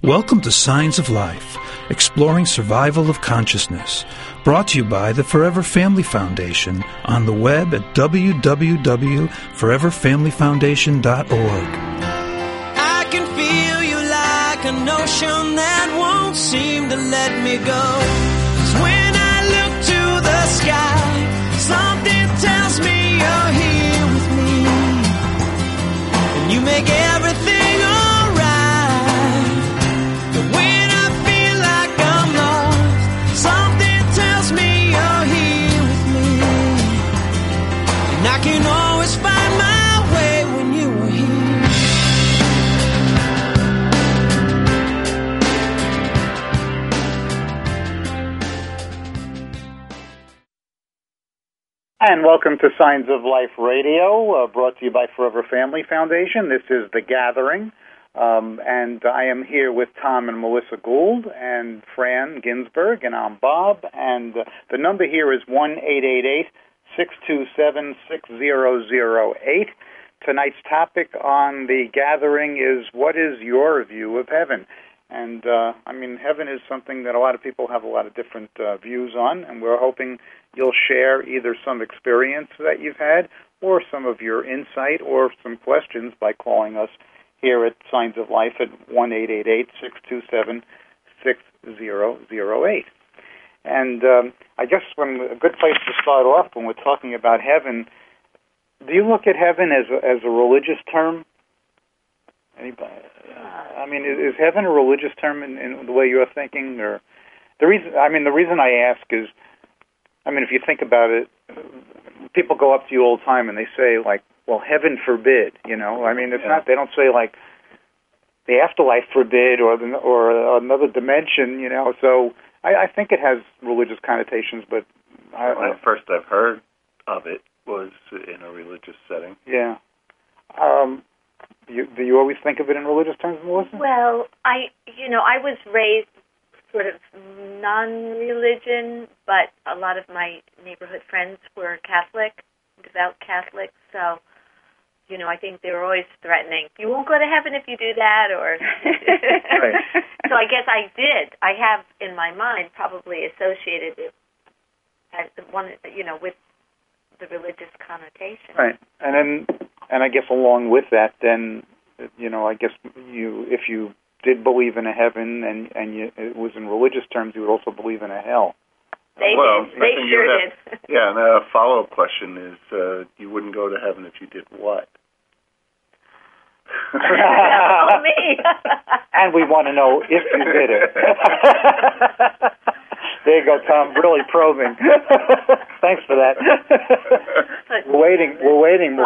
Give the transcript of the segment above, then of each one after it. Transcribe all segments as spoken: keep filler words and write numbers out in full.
Welcome to Signs of Life, exploring survival of consciousness, brought to you by the Forever Family Foundation on the web at w w w dot forever family foundation dot org. I can feel you like an ocean that won't seem to let me go. 'Cause when I look to the sky, something tells me you're here with me, and you make everything I can always find my way when you were here. And welcome to Signs of Life Radio, uh, brought to you by Forever Family Foundation. This is The Gathering, um, and I am here with Tom and Melissa Gould and Fran Ginsberg, and I'm Bob, and uh, the number here is one eight eight eight, six two seven, six zero zero eight. Tonight's topic on The Gathering is, what is your view of heaven? And, uh, I mean, heaven is something that a lot of people have a lot of different uh, views on, and we're hoping you'll share either some experience that you've had or some of your insight or some questions by calling us here at Signs of Life at one eight eight eight, six two seven, six zero zero eight. And um, I guess when, a good place to start off when we're talking about heaven, do you look at heaven as a, as a religious term? Anybody? I mean, is, is heaven a religious term in, in the way you're thinking? Or the reason? I mean, the reason I ask is, I mean, if you think about it, people go up to you all the time and they say, like, "Well, heaven forbid," you know. I mean, it's yeah. not. They don't say like the afterlife forbid or the, or another dimension, you know. So I, I think it has religious connotations, but I, well, the first I've heard of it was in a religious setting. Yeah. Um, you, do you always think of it in religious terms, Melissa? Well, I, you know, I was raised sort of non-religion, but a lot of my neighborhood friends were Catholic, devout Catholics, so, you know, I think they were always threatening, you won't go to heaven if you do that, or... Right. So I guess I did. I have, in my mind, probably associated it as one, you know, with the religious connotation. Right. And then, and I guess along with that, then, you know, I guess you, if you did believe in a heaven and, and you, it was in religious terms, you would also believe in a hell. They well, did. They sure have, did. Yeah, and a follow-up question is, uh, you wouldn't go to heaven if you did what? Oh, me. And we want to know if you did it. There you go, Tom. Really probing. Thanks for that. We're waiting. We're waiting.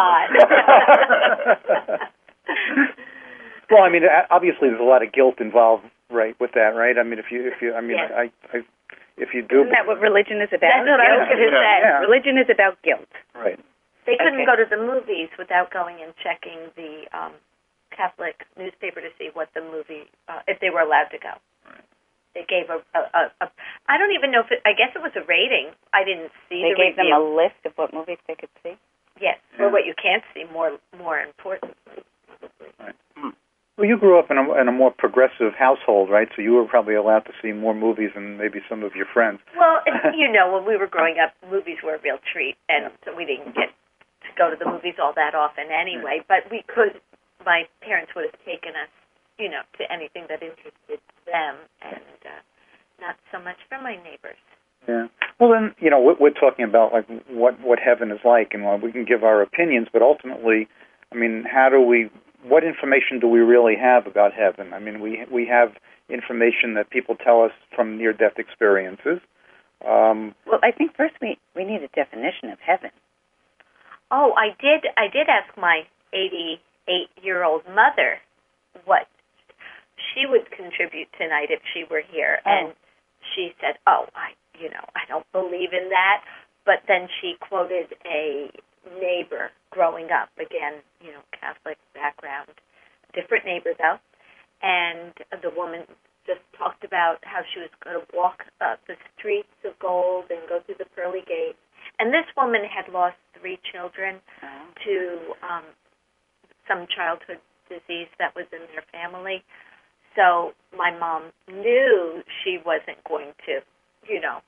Well, I mean, obviously, there's a lot of guilt involved, right, with that, right? I mean, if you, if you, I mean, yes. I, I, if you do. Isn't that what religion is about? That's what I was going to yeah. say. Yeah. Religion is about guilt. Right. They couldn't Okay. go to the movies without going and checking the um, Catholic newspaper to see what the movie, uh, if they were allowed to go. Right. They gave a, a, a, a, I don't even know if it, I guess it was a rating. I didn't see They the gave review. them a list of what movies they could see. Yes, Yeah. or what you can't see, more more important. Right. Hmm. Well, you grew up in a, in a more progressive household, right? So you were probably allowed to see more movies than maybe some of your friends. Well, you know, when we were growing up, movies were a real treat, and so we didn't get to go to the movies all that often anyway. But we could, my parents would have taken us, you know, to anything that interested them, and uh, not so much for my neighbors. Yeah. Well, then, you know, we're, we're talking about, like, what, what heaven is like, and well, we can give our opinions, but ultimately, I mean, how do we, what information do we really have about heaven? I mean, we we have information that people tell us from near-death experiences. Um, Well, I think first we, we need a definition of heaven. Oh, I did. I did ask my eighty-eight-year-old mother what she would contribute tonight if she were here, Oh. and she said, "Oh, I, you know, I don't believe in that." But then she quoted a neighbor growing up, again, you know, Catholic background, different neighbor though, and the woman just talked about how she was going to walk up the streets of gold and go through the pearly gates. And this woman had lost three children Oh. to um, some childhood disease that was in their family. so my mom knew she wasn't going to, you know,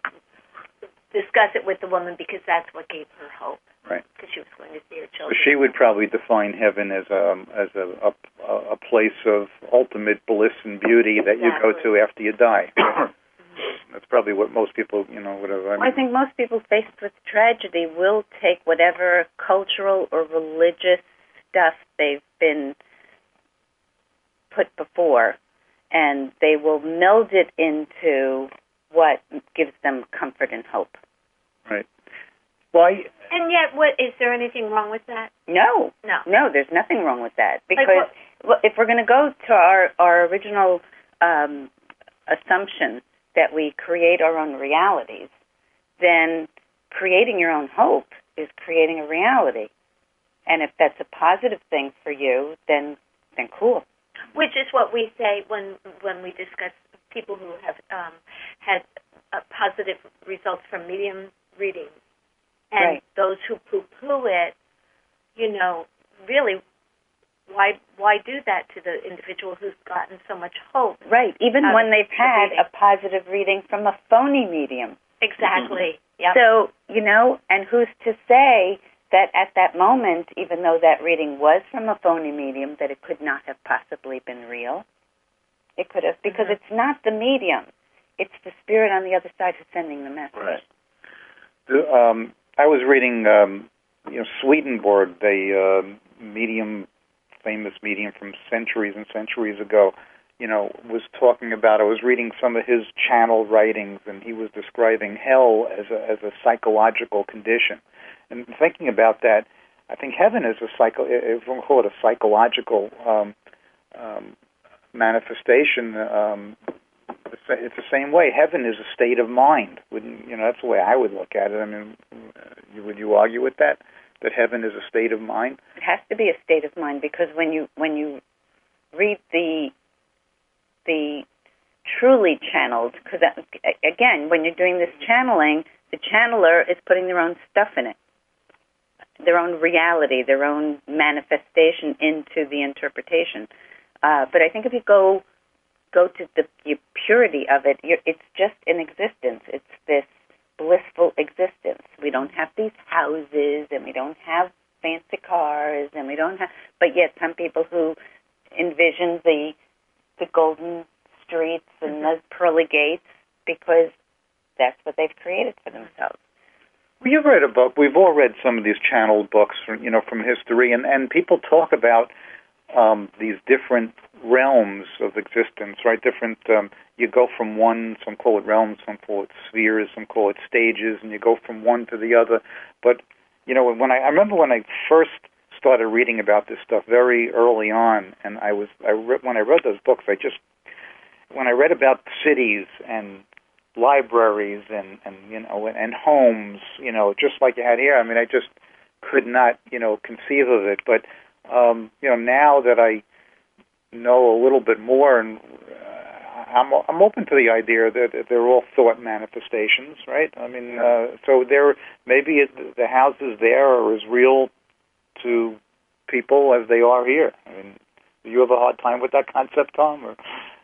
discuss it with the woman because that's what gave her hope. Right. Because she was going to see her So children. she would probably define heaven as a as a a, a place of ultimate bliss and beauty that you go to after you die. That's probably what most people, you know, whatever. I, mean, I think most people faced with tragedy will take whatever cultural or religious stuff they've been put before, and they will meld it into what gives them comfort and hope. Right. Well, I, And yet, what is there anything wrong with that? No, No. no, there's nothing wrong with that. Because Like well, if we're going to go to our, our original um, assumption that we create our own realities, then creating your own hope is creating a reality. And if that's a positive thing for you, then then cool. Which is what we say when when we discuss people who have um, had uh, positive results from medium readings. And Right. those who poo-poo it, you know, really, why why do that to the individual who's gotten so much hope? Right, even out when of they've the had reading. a positive reading from a phony medium. Exactly. Yeah. So, you know, and who's to say that at that moment, even though that reading was from a phony medium, that it could not have possibly been real? It could have, because Mhm. it's not the medium. It's the spirit on the other side who's sending the message. Right. the, um, I was reading, um, you know, Swedenborg, the uh, medium, famous medium from centuries and centuries ago, you know, was talking about, I was reading some of his channel writings, and he was describing hell as a, as a psychological condition. And thinking about that, I think heaven is a psycho, if we call it a psychological um, um, manifestation. Um, it's the same way. Heaven is a state of mind. Wouldn't you know? That's the way I would look at it. I mean, would you argue with that? That heaven is a state of mind? It has to be a state of mind, because when you when you read the the truly channeled, because again, when you're doing this channeling, the channeler is putting their own stuff in it, their own reality, their own manifestation into the interpretation. Uh, but I think if you go go to the, the purity of it, you're, it's just an existence. It's this blissful existence. We don't have these houses, and we don't have fancy cars, and we don't have. But yet, some people who envision the the golden streets and the pearly gates, because that's what they've created for themselves. Well, you've read a book. We've all read some of these channeled books, you know, from history, and, and people talk about um, these different realms of existence, right? Different. Um, you go from one, some call it realms, some call it spheres, some call it stages, and you go from one to the other. But you know, when I, I remember when I first started reading about this stuff very early on, and I was I re- when I read those books, I just when I read about cities and libraries and, and you know and, and homes, you know, just like you had here. I mean, I just could not, you know, conceive of it. But um, you know, now that I know a little bit more, and uh, I'm I'm open to the idea that they're all thought manifestations, right? I mean, uh, so there maybe it, the houses there are as real to people as they are here. I mean, do you have a hard time with that concept, Tom? Or?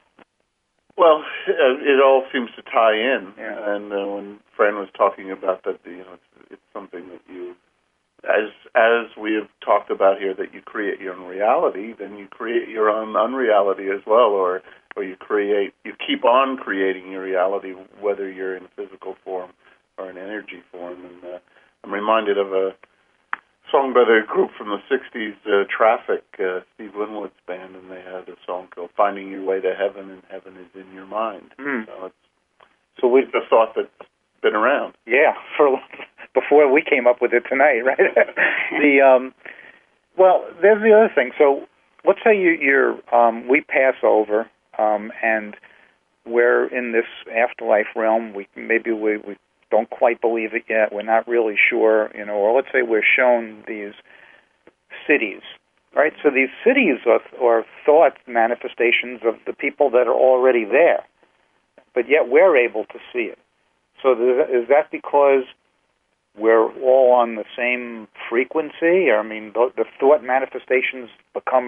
Well, uh, it all seems to tie in, Yeah. and uh, when Fran was talking about that, you know, it's, it's something that you, as as we have talked about here, that you create your own reality, then you create your own unreality as well, or or you create, you keep on creating your reality, whether you're in physical form or in energy form. And uh, I'm reminded of a song by the group from the sixties, uh, Traffic, uh, Steve Winwood's band, and they had a song called Finding Your Way to Heaven, and Heaven is in Your Mind. Mm. So it's, So we, it's a thought that's been around. yeah, for before we came up with it tonight, right? the um, well, there's the other thing. So let's say you, you're um, we pass over, um, and we're in this afterlife realm. We maybe we, we don't quite believe it yet. We're not really sure, you know. Or let's say we're shown these cities, right? So these cities are, are thought manifestations of the people that are already there, but yet we're able to see it. So is that because we're all on the same frequency? I mean, the, the thought manifestations become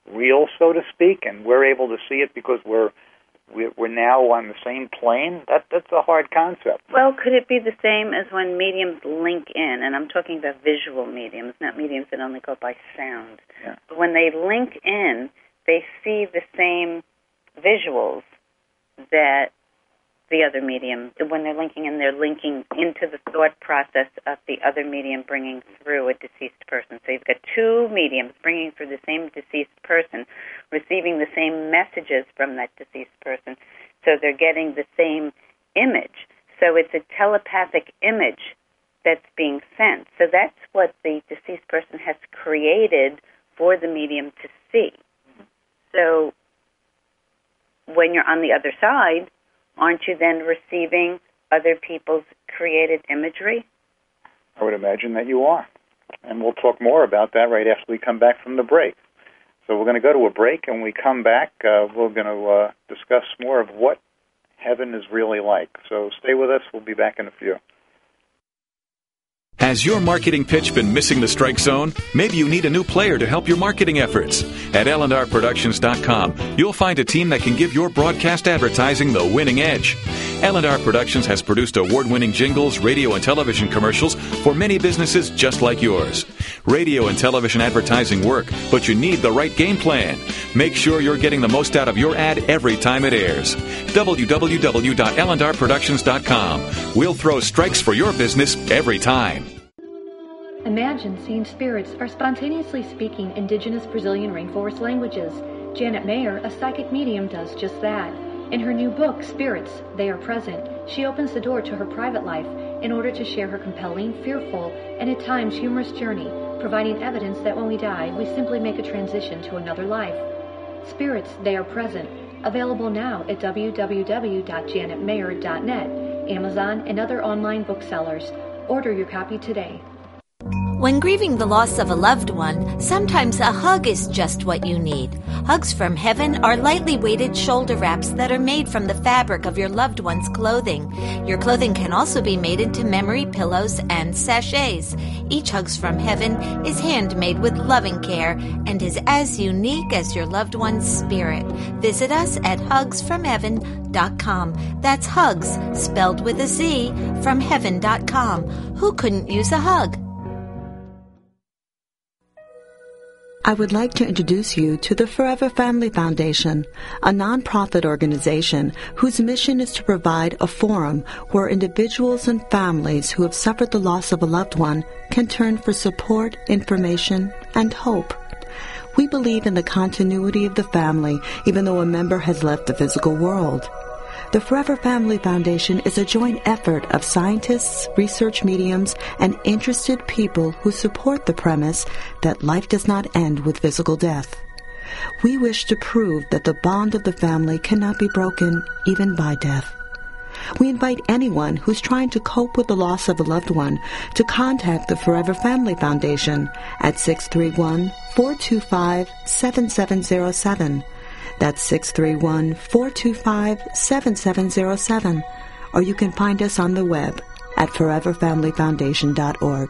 real, so to speak, and we're able to see it because we're we're now on the same plane? That that's a hard concept. Well, could it be the same as when mediums link in? And I'm talking about visual mediums, not mediums that only go by sound. Yeah. But when they link in, they see the same visuals that the other medium, when they're linking in, they're linking into the thought process of the other medium bringing through a deceased person. So you've got two mediums bringing through the same deceased person, receiving the same messages from that deceased person. So they're getting the same image. So it's a telepathic image that's being sent. So that's what the deceased person has created for the medium to see. So when you're on the other side, aren't you then receiving other people's created imagery? I would imagine that you are. And we'll talk more about that right after we come back from the break. So we're going to go to a break, and when we come back, uh, we're going to uh, discuss more of what heaven is really like. So stay with us. We'll be back in a few. Has your marketing pitch been missing the strike zone? Maybe you need a new player to help your marketing efforts. At L and R Productions dot com, you'll find a team that can give your broadcast advertising the winning edge. L and R Productions has produced award-winning jingles, radio, and television commercials for many businesses just like yours. Radio and television advertising work, but you need the right game plan. Make sure you're getting the most out of your ad every time it airs. w w w dot L and R Productions dot com. We'll throw strikes for your business every time. Imagine seeing spirits are spontaneously speaking indigenous Brazilian rainforest languages. Janet Mayer, a psychic medium, does just that. In her new book, Spirits, They Are Present, she opens the door to her private life in order to share her compelling, fearful, and at times humorous journey, providing evidence that when we die, we simply make a transition to another life. Spirits, They Are Present, available now at w w w dot janet mayer dot net, Amazon, and other online booksellers. Order your copy today. When grieving the loss of a loved one, sometimes a hug is just what you need. Hugs from Heaven are lightly weighted shoulder wraps that are made from the fabric of your loved one's clothing. Your clothing can also be made into memory pillows and sachets. Each Hugs from Heaven is handmade with loving care and is as unique as your loved one's spirit. Visit us at hugs from heaven dot com. That's Hugs, spelled with a Z, from heaven dot com. Who couldn't use a hug? I would like to introduce you to the Forever Family Foundation, a nonprofit organization whose mission is to provide a forum where individuals and families who have suffered the loss of a loved one can turn for support, information, and hope. We believe in the continuity of the family, even though a member has left the physical world. The Forever Family Foundation is a joint effort of scientists, research mediums, and interested people who support the premise that life does not end with physical death. We wish to prove that the bond of the family cannot be broken even by death. We invite anyone who's trying to cope with the loss of a loved one to contact the Forever Family Foundation at six three one, four two five, seven seven zero seven. That's six three one, four two five, seven seven zero seven. Or you can find us on the web at forever family foundation dot org.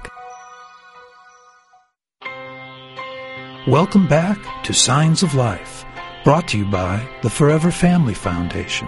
Welcome back to Signs of Life, brought to you by the Forever Family Foundation.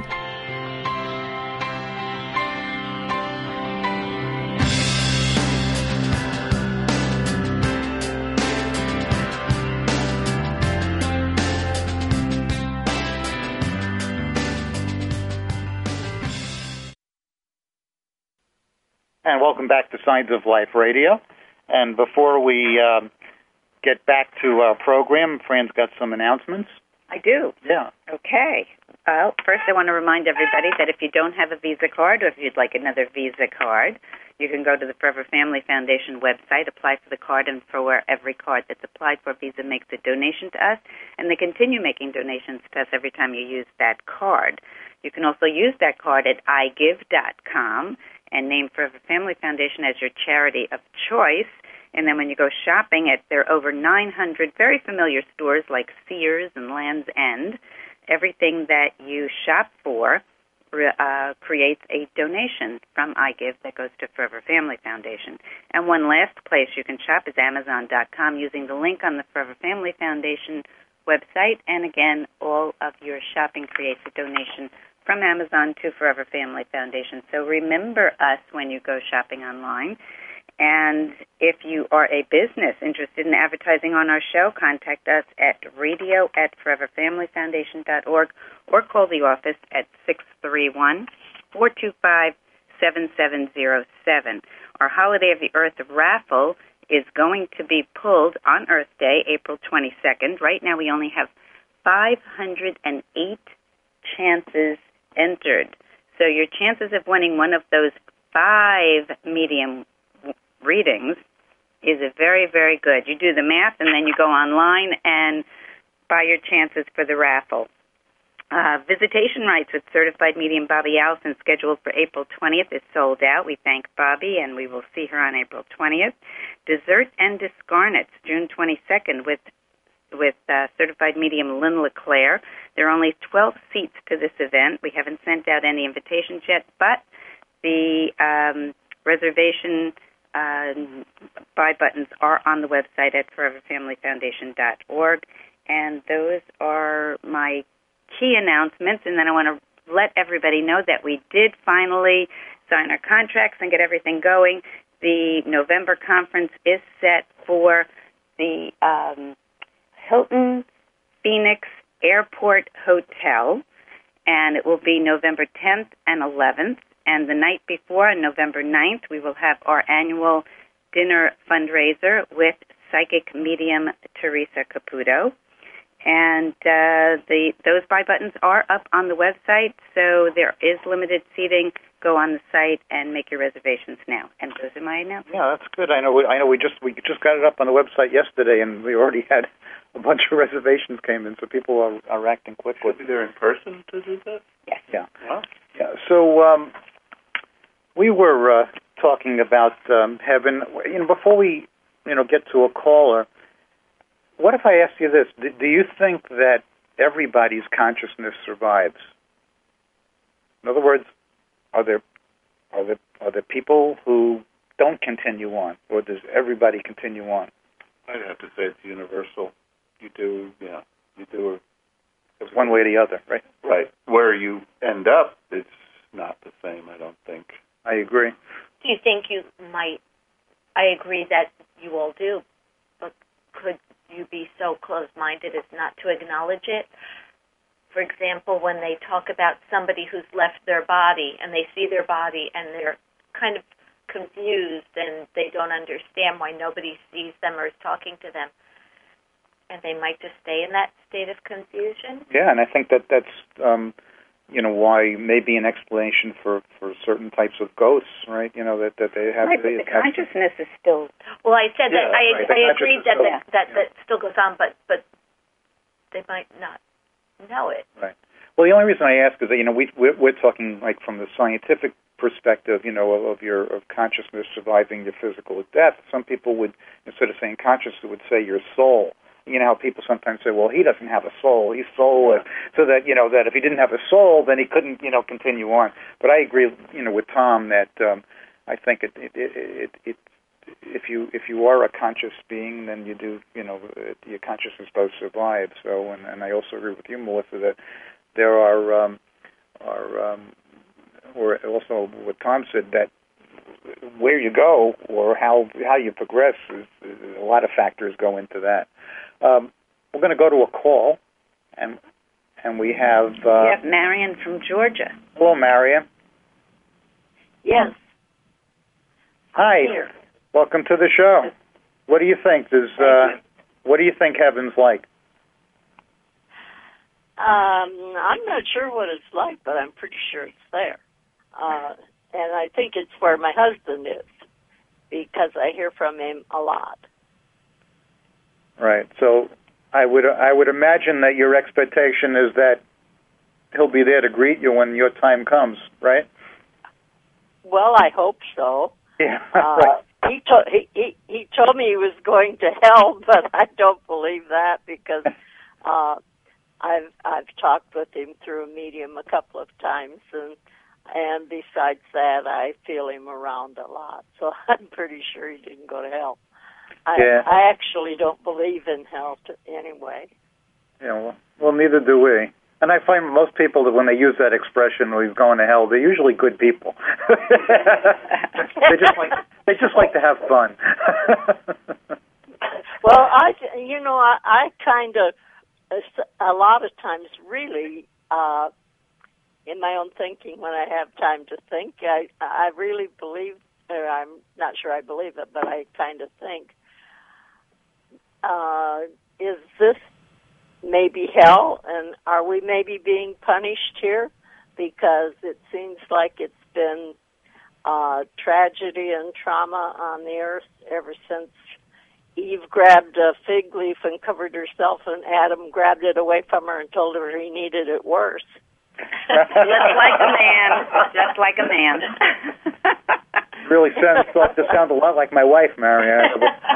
And welcome back to Signs of Life Radio. And before we um, get back to our program, Fran's got some announcements. I do. Yeah. Okay. Well, first I want to remind everybody that if you don't have a Visa card or if you'd like another Visa card, you can go to the Forever Family Foundation website, apply for the card, and for every card that's applied for, Visa makes a donation to us, and they continue making donations to us every time you use that card. You can also use that card at i give dot com and name Forever Family Foundation as your charity of choice. And then when you go shopping at there are over nine hundred very familiar stores like Sears and Land's End, everything that you shop for uh, creates a donation from iGive that goes to Forever Family Foundation. And one last place you can shop is amazon dot com using the link on the Forever Family Foundation website. And again, all of your shopping creates a donation from Amazon to Forever Family Foundation. So remember us when you go shopping online. And if you are a business interested in advertising on our show, contact us at radio at forever family foundation dot org or call the office at six three one, four two five, seven seven zero seven. Our Holiday of the Earth raffle is going to be pulled on Earth Day, April twenty-second. Right now we only have five hundred eight chances entered. So your chances of winning one of those five medium readings is a very, very good. You do the math, and then you go online and buy your chances for the raffle. Uh, visitation rights with certified medium Bobby Allison, scheduled for April twentieth, is sold out. We thank Bobby, and we will see her on April twentieth. Dessert and Discarnates, June twenty-second, with with uh, certified medium Lynn LeClaire. There are only twelve seats to this event. We haven't sent out any invitations yet, but the um, reservation uh, buy buttons are on the website at forever family foundation dot org, and those are my key announcements. And then I want to let everybody know that we did finally sign our contracts and get everything going. The November conference is set for the um, Hilton Phoenix Airport Hotel, and it will be November tenth and eleventh. And the night before, on November ninth, we will have our annual dinner fundraiser with psychic medium Teresa Caputo. And uh, the those buy buttons are up on the website, so there is limited seating. Go on the site and make your reservations now. And those are my announcements. Yeah, that's good. I know. We, I know. We just we just got it up on the website yesterday, and we already had a bunch of reservations came in, so people are, are acting quickly. Should be there in person to do that? Yes. Yeah. Wow. Yeah. So um, we were uh, talking about um, heaven. You know, before we you know get to a caller. What if I ask you this? Do you think that everybody's consciousness survives? In other words, are there are there are there people who don't continue on, or does everybody continue on? I'd have to say it's universal. You do, yeah, you do. It's one way or the other, right? Right. Where you end up, it's not the same. I don't think. I agree. Do you think you might? I agree that you all do, but could you be so closed-minded as not to acknowledge it? For example, when they talk about somebody who's left their body and they see their body and they're kind of confused and they don't understand why nobody sees them or is talking to them, and they might just stay in that state of confusion? Yeah, and I think that that's, um, you know, why maybe an explanation for, for certain types of ghosts, right? You know, that, that they have... Right, but the consciousness is still... Well, I said Yeah, that I, right. I agreed that still, that, that, yeah. that still goes on, but, but they might not know it. Right. Well, the only reason I ask is that, you know, we, we're, we're talking, like, from the scientific perspective, you know, of, of your of consciousness surviving your physical death. Some people would, instead of saying consciousness, would say your soul. You know how people sometimes say, well, he doesn't have a soul, he's soulless. So that, you know, that if he didn't have a soul, then he couldn't, you know, continue on. But I agree, you know, with Tom that um, I think it, it, it, it, if you if you are a conscious being, then you do, you know, your consciousness does survive. So, and, and I also agree with you, Melissa, that there are, um, are um, or also what Tom said, that where you go or how how you progress, is, is a lot of factors go into that. Um, we're going to go to a call, and and we have... Uh, we have Marion from Georgia. Hello, Marion. Yes. Hi. Here. Welcome to the show. What do you think? Does, uh, what do you think heaven's like? Um, I'm not sure what it's like, but I'm pretty sure it's there. Uh, and I think it's where my husband is, because I hear from him a lot. Right. So I would I would imagine that your expectation is that he'll be there to greet you when your time comes, right? Well, I hope so. Yeah. Uh, right. he, to- he he he told me he was going to hell, but I don't believe that because uh, I've I've talked with him through a medium a couple of times, and and besides that, I feel him around a lot, so I'm pretty sure he didn't go to hell. I, yeah. I actually don't believe in hell to, anyway. Yeah, well, well, neither do we. And I find most people that when they use that expression, "we've gone to hell," they're usually good people. they just like they just like to have fun. Well, I, you know, I, I kind of, a lot of times, really, uh, in my own thinking, when I have time to think, I, I really believe, or I'm not sure I believe it, but I kind of think, uh, is this maybe hell, and are we maybe being punished here? Because it seems like it's been uh, tragedy and trauma on the earth ever since Eve grabbed a fig leaf and covered herself, and Adam grabbed it away from her and told her he needed it worse. Just like a man. Just like a man. Really sounds to sound a lot like my wife, Marianne.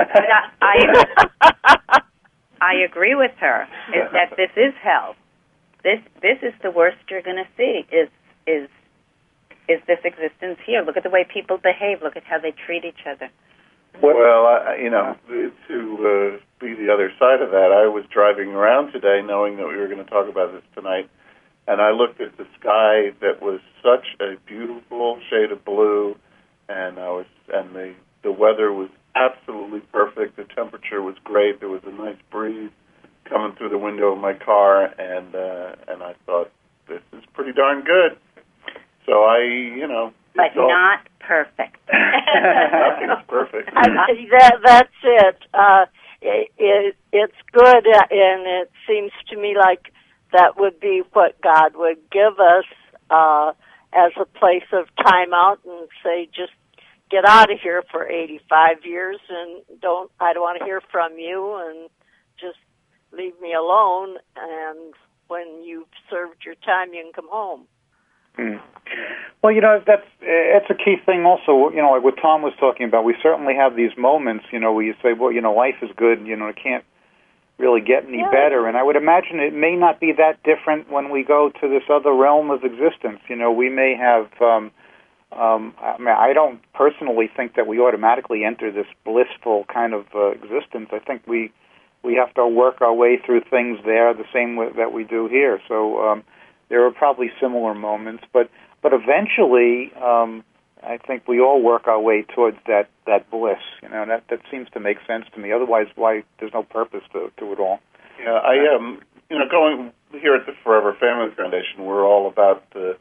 I, I agree with her. Is that this is hell. This this is the worst you're going to see. Is is is this existence here? Look at the way people behave. Look at how they treat each other. Well, I, you know, to uh, be the other side of that, I was driving around today knowing that we were going to talk about this tonight, and I looked at the sky that was such a beautiful shade of blue, and I was, and the the weather was absolutely perfect. The temperature was great. There was a nice breeze coming through the window of my car, and uh, and I thought, this is pretty darn good. So I, you know, but all, not perfect. Nothing's perfect. I, that, that's it. Uh, it, it. It's good, and it seems to me like that would be what God would give us uh, as a place of time out and say, just get out of here for eighty-five years and don't, I don't want to hear from you, and just leave me alone, and when you've served your time, you can come home. Mm. Well, you know, that's it's a key thing also, you know, like what Tom was talking about. We certainly have these moments, you know, where you say, well, you know, life is good, you know, it can't really get any yeah. better. And I would imagine it may not be that different when we go to this other realm of existence. You know, we may have, um, um, I mean, I don't personally think that we automatically enter this blissful kind of uh, existence. I think we we have to work our way through things there the same way that we do here. So um, there are probably similar moments, but but eventually, um, I think we all work our way towards that, that bliss. You know, that that seems to make sense to me. Otherwise, why there's no purpose to, to it all. Yeah, I um, you know, going here at the Forever Family Foundation, we're all about the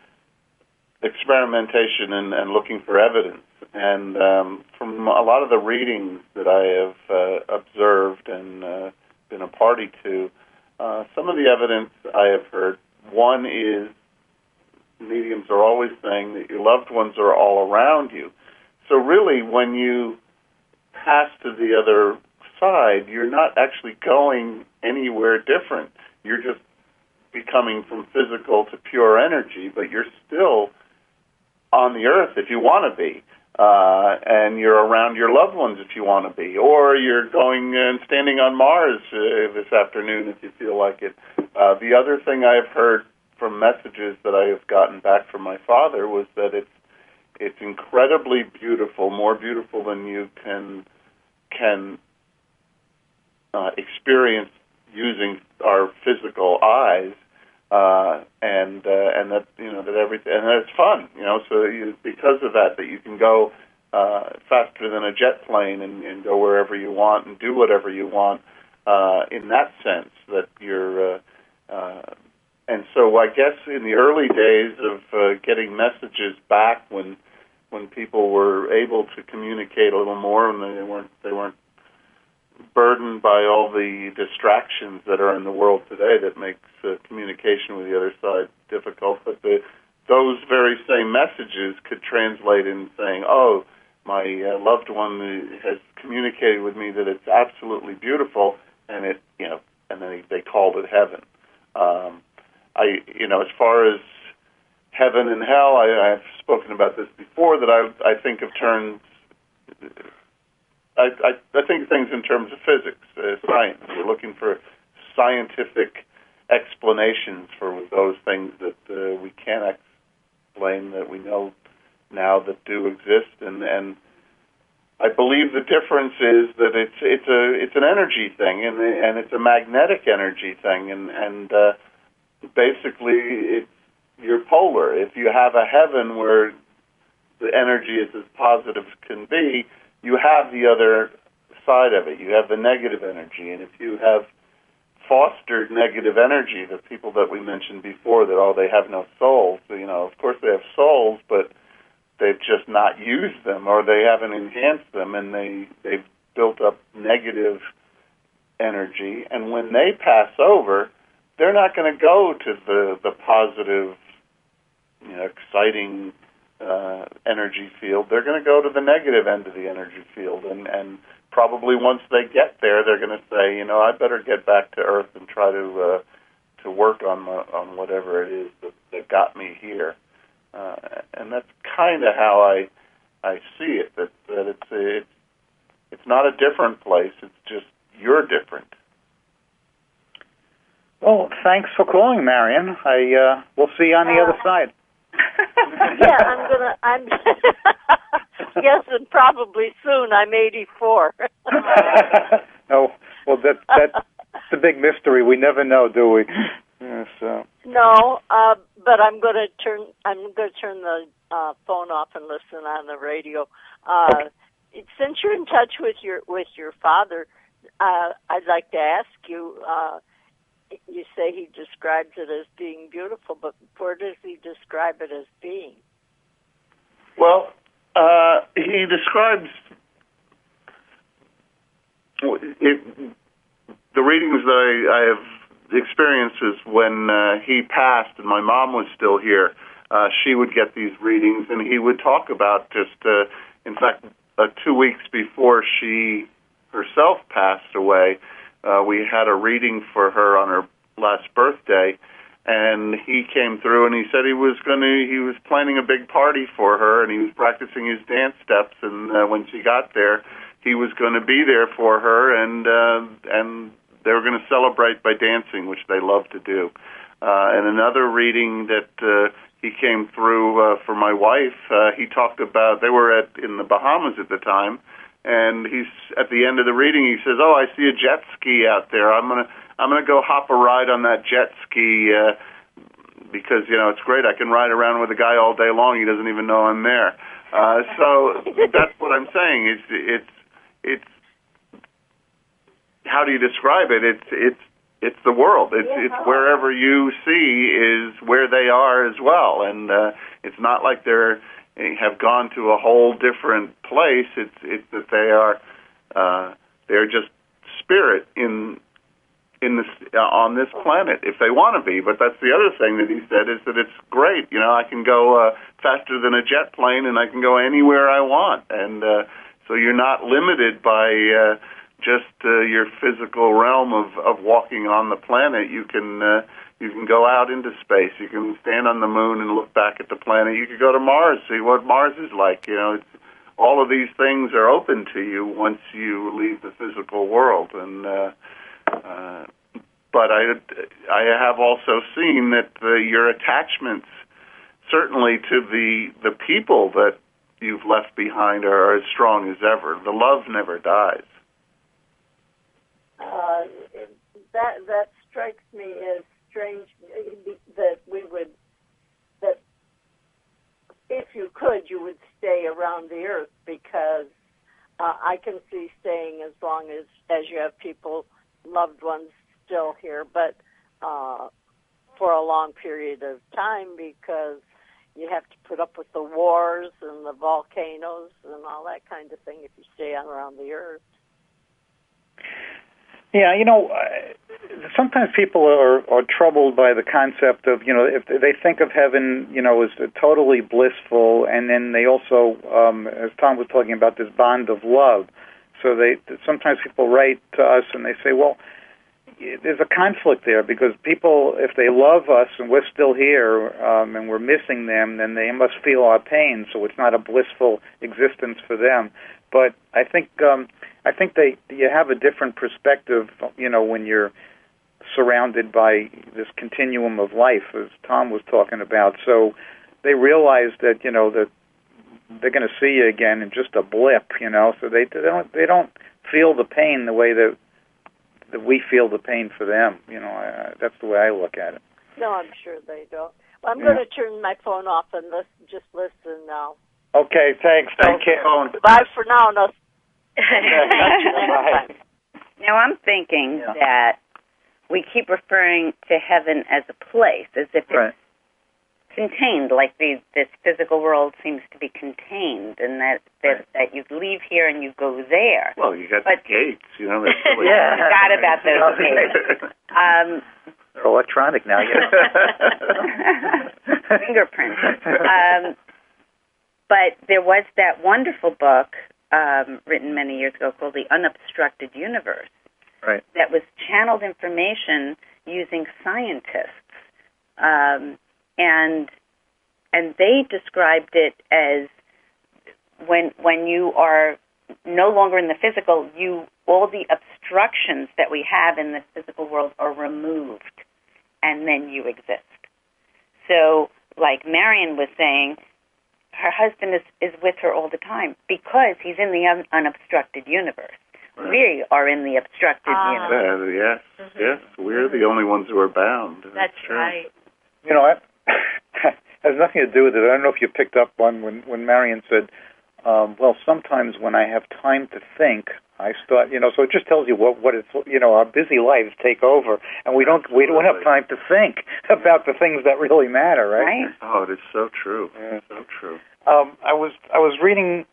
experimentation and, and looking for evidence. And um, from a lot of the readings that I have uh, observed and uh, been a party to, uh, some of the evidence I have heard, one is mediums are always saying that your loved ones are all around you. So really, when you pass to the other side, you're not actually going anywhere different. You're just becoming from physical to pure energy, but you're still on the earth if you want to be. Uh, and you're around your loved ones if you want to be, or you're going and standing on Mars uh, this afternoon if you feel like it. Uh, the other thing I've heard from messages that I have gotten back from my father was that it's it's incredibly beautiful, more beautiful than you can can uh, experience using our physical eyes. Uh, and uh, and that you know that everything and that it's fun, you know. So you, because of that, that you can go uh, faster than a jet plane and, and go wherever you want and do whatever you want. Uh, in that sense, that you're. Uh, uh, and so I guess in the early days of uh, getting messages back, when when people were able to communicate a little more, and they weren't they weren't burdened by all the distractions that are in the world today that makes uh, communication with the other side difficult. But the, those very same messages could translate in saying, oh, my uh, loved one has communicated with me that it's absolutely beautiful, and it, you know, and then they, they called it heaven. Um, I, you know, as far as heaven and hell, I, I've spoken about this before, that I, I think of terms I, I, I think things in terms of physics, uh, science. We're looking for scientific explanations for those things that uh, we can't explain, that we know now that do exist. And, and I believe the difference is that it's it's a it's an energy thing, and and it's a magnetic energy thing, and and uh, basically it's you're polar. If you have a heaven where the energy is as positive as can be, you have the other side of it. You have the negative energy, and if you have fostered negative energy, the people that we mentioned before, that, oh, they have no souls, you know, of course they have souls, but they've just not used them, or they haven't enhanced them, and they, they've built up negative energy, and when they pass over, they're not going to go to the, the positive, you know, exciting uh, energy field. They're going to go to the negative end of the energy field, and, and probably once they get there, they're going to say, you know, I better get back to Earth and try to uh, to work on my, on whatever it is that, that got me here. Uh, and that's kind of how I I see it. That that it's a, it's it's not a different place. It's just you're different. Well, thanks for calling, Marion. I uh, we'll see you on the uh, other side. Yeah, I'm gonna. I'm yes, and probably soon. I'm eighty-four. No, well, that that's the big mystery. We never know, do we? Yeah, so. No, uh, but I'm going to turn. I'm going to turn the uh, phone off and listen on the radio. Uh, okay. Since you're in touch with your with your father, uh, I'd like to ask you. Uh, You say he describes it as being beautiful, but where does he describe it as being? Well, uh, he describes it, the readings that I, I have experienced is when uh, he passed and my mom was still here. Uh, she would get these readings, and he would talk about just, uh, in fact, uh, two weeks before she herself passed away, Uh, we had a reading for her on her last birthday, and he came through and he said he was going to, he was planning a big party for her, and he was practicing his dance steps, and uh, when she got there, he was going to be there for her, and uh, and they were going to celebrate by dancing, which they love to do. Uh, and another reading that uh, he came through uh, for my wife, uh, he talked about, they were at in the Bahamas at the time, and he's at the end of the reading. He says, "Oh, I see a jet ski out there. I'm gonna, I'm gonna go hop a ride on that jet ski uh, because you know it's great. I can ride around with a guy all day long. He doesn't even know I'm there." Uh, so that's what I'm saying. It's, it's, it's. How do you describe it? It's, it's, it's the world. It's, yeah. It's wherever you see is where they are as well, and uh, it's not like they're. Have gone to a whole different place. It's it's that they are uh, they're just spirit in in this uh, on this planet if they want to be. But that's the other thing that he said is that it's great. You know, I can go uh, faster than a jet plane, and I can go anywhere I want. And uh, so you're not limited by uh, just uh, your physical realm of, of walking on the planet. You can. Uh, You can go out into space. You can stand on the moon and look back at the planet. You could go to Mars, see what Mars is like. You know, it's, all of these things are open to you once you leave the physical world. And uh, uh, but I, I have also seen that uh, your attachments, certainly to the the people that you've left behind, are as strong as ever. The love never dies. Uh, that that strikes me as strange that we would, that if you could, you would stay around the earth, because uh, I can see staying as long as, as you have people, loved ones still here, but uh, for a long period of time, because you have to put up with the wars and the volcanoes and all that kind of thing if you stay on around the earth. Yeah, you know, sometimes people are, are troubled by the concept of, you know, if they think of heaven, you know, as totally blissful, and then they also, um, as Tom was talking about, this bond of love. So they sometimes people write to us and they say, well, there's a conflict there, because people, if they love us and we're still here um, and we're missing them, then they must feel our pain, so it's not a blissful existence for them. But I think um, I think they you have a different perspective, you know, when you're surrounded by this continuum of life, as Tom was talking about. So they realize that, you know, that they're going to see you again in just a blip, you know. So they, they don't they don't feel the pain the way that that we feel the pain for them. You know, I, that's the way I look at it. No, I'm sure they don't. Well, I'm Yeah. going to turn my phone off and listen, just listen now. Okay, thanks. Thank you. Bye for now. No. Bye. Now I'm thinking Yeah. that we keep referring to heaven as a place, as if it's Right. contained, like the, this physical world seems to be contained, and that that, Right. that you leave here and you go there. Well, you got But- the gates, you know. That's the way Yeah. Forgot about those gates. Um, They're electronic now. Yeah. fingerprints. Um, but there was that wonderful book um, written many years ago called The Unobstructed Universe. Right. That was channeled information using scientists, um, and and they described it as when when you are no longer in the physical, you all the obstructions that we have in the physical world are removed, and then you exist. So, like Marion was saying, her husband is, is with her all the time because he's in the un- unobstructed universe. Right. We are in the obstructed Ah. universe. Uh, yes, Mhm. yes. We're the only ones who are bound. That's true. right. You know what? Has nothing to do with it. I don't know if you picked up on when when Marion said, um, "Well, sometimes when I have time to think, I start." You know, so it just tells you what what it's. You know, our busy lives take over, and we don't we don't have time to think about the things that really matter, right? Right. Oh, it is so true. Yeah. So true. Um, I was I was reading.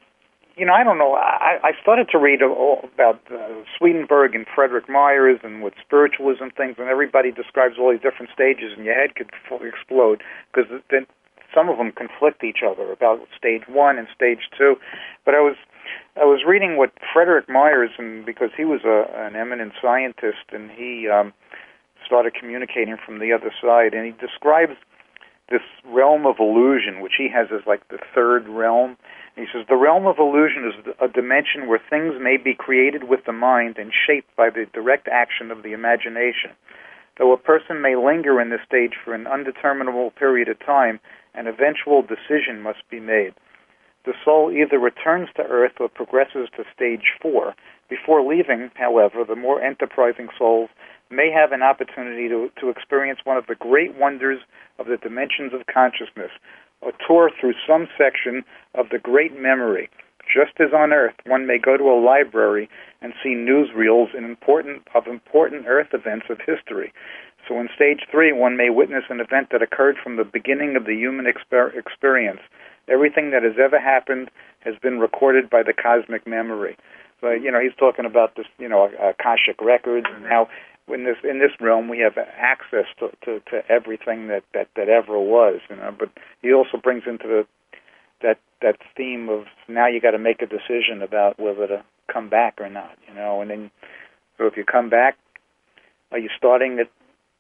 You know, I don't know. I, I started to read all about uh, Swedenborg and Frederick Myers and with spiritualism things, and everybody describes all these different stages, and your head could fully explode because then some of them conflict each other about stage one and stage two. But I was I was reading what Frederick Myers, and because he was a, an eminent scientist, and he um, started communicating from the other side, and he describes this realm of illusion, which he has as like the third realm. He says, the realm of illusion is a dimension where things may be created with the mind and shaped by the direct action of the imagination. Though a person may linger in this stage for an undeterminable period of time, an eventual decision must be made. The soul either returns to earth or progresses to stage four. Before leaving, however, the more enterprising souls may have an opportunity to, to experience one of the great wonders of the dimensions of consciousness, a tour through some section of the great memory. Just as on Earth, one may go to a library and see newsreels in important, of important Earth events of history. So in stage three, one may witness an event that occurred from the beginning of the human exper- experience. Everything that has ever happened has been recorded by the cosmic memory. So, you know, he's talking about this, you know, Akashic records, and how in this in this realm we have access to, to, to everything that, that, that ever was, you know. But he also brings into the that that theme of now you got to make a decision about whether to come back or not, you know. And then, so if you come back, are you starting at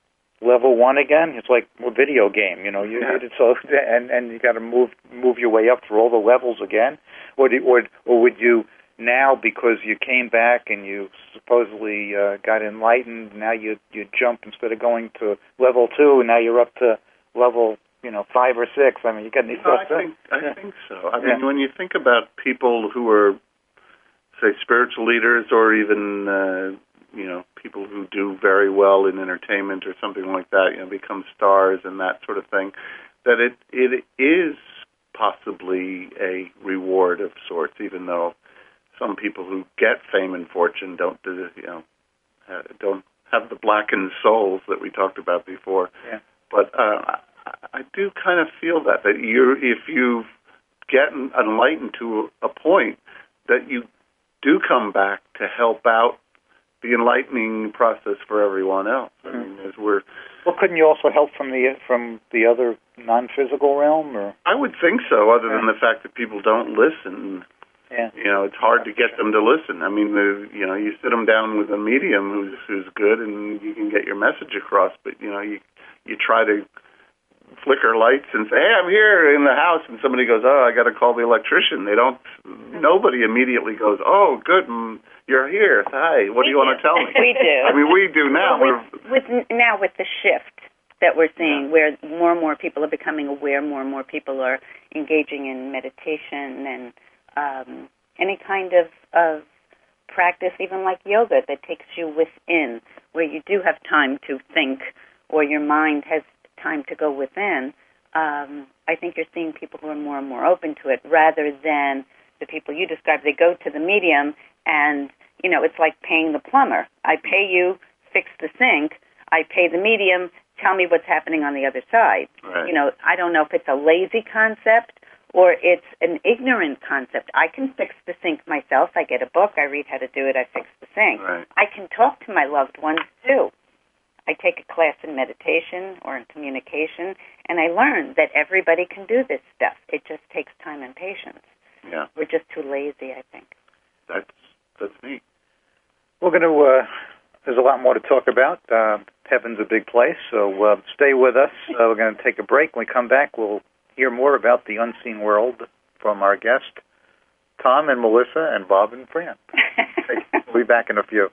level one again? It's like a video game, you know. You Yeah. it's so and and you got to move move your way up through all the levels again, or do, or or would you now, because you came back and you supposedly uh, got enlightened, now you you jump instead of going to level two, and now you're up to level, you know, five or six. I mean, you got any No, I thoughts? think I Yeah. think so. I Yeah. mean, when you think about people who are, say, spiritual leaders, or even uh, you know, people who do very well in entertainment or something like that, you know, become stars and that sort of thing, that it it is possibly a reward of sorts, even though some people who get fame and fortune don't, do, you know, uh, don't have the blackened souls that we talked about before. Yeah. But uh, I, I do kind of feel that that you, if you get enlightened to a point, that you do come back to help out the enlightening process for everyone else. I mean, as we're Well, couldn't you also help from the from the other non-physical realm, or? I would think so, other than the fact that people don't listen. Yeah. You know, it's hard to get them to listen. I mean, the, you know, you sit them down with a medium who's who's good, and you can get your message across. But you know, you you try to flicker lights and say, "Hey, I'm here in the house," and somebody goes, "Oh, I got to call the electrician." They don't. Nobody immediately goes, "Oh, good, mm, you're here. Hi, what We do you want do. to tell me?" We do. I mean, we do now. Well, We're with, with now with the shift that we're seeing, where more and more people are becoming aware, more and more people are engaging in meditation and um, any kind of, of practice, even like yoga, that takes you within, where you do have time to think or your mind has time to go within. Um, I think you're seeing people who are more and more open to it rather than the people you described. They go to the medium and, you know, it's like paying the plumber. I pay you, fix the sink. I pay the medium, tell me what's happening on the other side. Right. You know, I don't know if it's a lazy concept or it's an ignorant concept. I can fix the sink myself. I get a book. I read how to do it. I fix the sink. Right. I can talk to my loved ones, too. I take a class in meditation or in communication, and I learn that everybody can do this stuff. It just takes time and patience. Yeah. We're just too lazy, I think. That's, that's neat. We're going to, uh, there's a lot more to talk about. Uh, heaven's a big place, so uh, stay with us. Uh, we're going to take a break. When we come back, we'll hear more about the unseen world from our guest, Tom and Melissa and Bob and Fran. We'll be back in a few.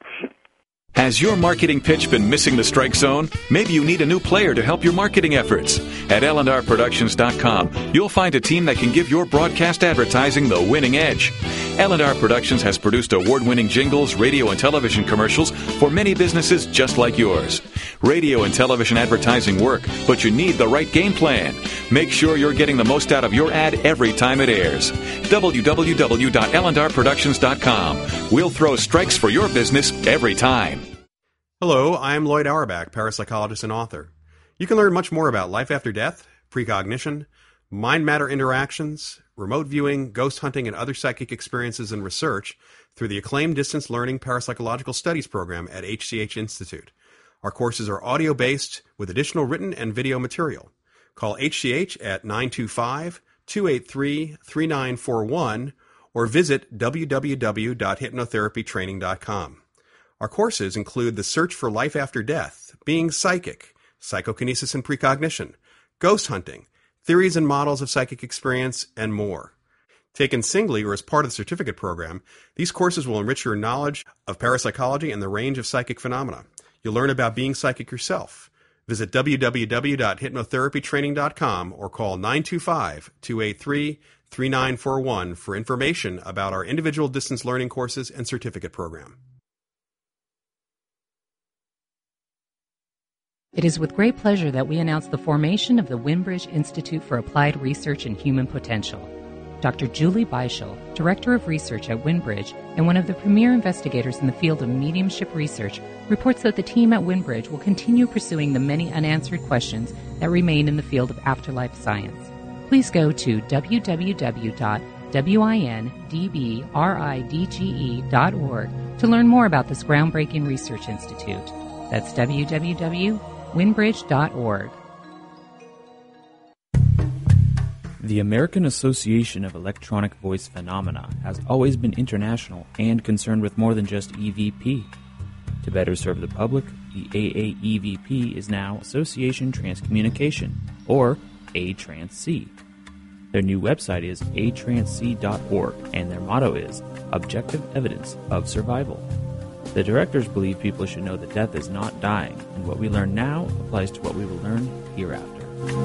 Has your marketing pitch been missing the strike zone? Maybe you need a new player to help your marketing efforts. At L and R Productions dot com, you'll find a team that can give your broadcast advertising the winning edge. L and R Productions has produced award-winning jingles, radio, and television commercials for many businesses just like yours. Radio and television advertising work, but you need the right game plan. Make sure you're getting the most out of your ad every time it airs. w w w dot L and R Productions dot com. We'll throw strikes for your business every time. Hello, I'm Lloyd Auerbach, parapsychologist and author. You can learn much more about life after death, precognition, mind-matter interactions, remote viewing, ghost hunting, and other psychic experiences and research through the acclaimed distance learning parapsychological studies program at H C H Institute. Our courses are audio-based with additional written and video material. Call H C H at nine two five, two eight three, three nine four one or visit w w w dot hypnotherapy training dot com. Our courses include The Search for Life After Death, Being Psychic, Psychokinesis and Precognition, Ghost Hunting, Theories and Models of Psychic Experience, and more. Taken singly or as part of the certificate program, these courses will enrich your knowledge of parapsychology and the range of psychic phenomena. You'll learn about being psychic yourself. Visit w w w dot hypnotherapy training dot com or call nine two five, two eight three, three nine four one for information about our individual distance learning courses and certificate program. It is with great pleasure that we announce the formation of the Wimbridge Institute for Applied Research and Human Potential. Doctor Julie Beischel, Director of Research at Wimbridge and one of the premier investigators in the field of mediumship research, reports that the team at Wimbridge will continue pursuing the many unanswered questions that remain in the field of afterlife science. Please go to w w w dot windbridge dot org to learn more about this groundbreaking research institute. That's w w w dot windbridge dot org. The American Association of Electronic Voice Phenomena has always been international and concerned with more than just E V P. To better serve the public, the A A E V P is now Association Transcommunication, or A Trans C. Their new website is a trans c dot org, and their motto is Objective Evidence of Survival. The directors believe people should know that death is not dying, and what we learn now applies to what we will learn hereafter.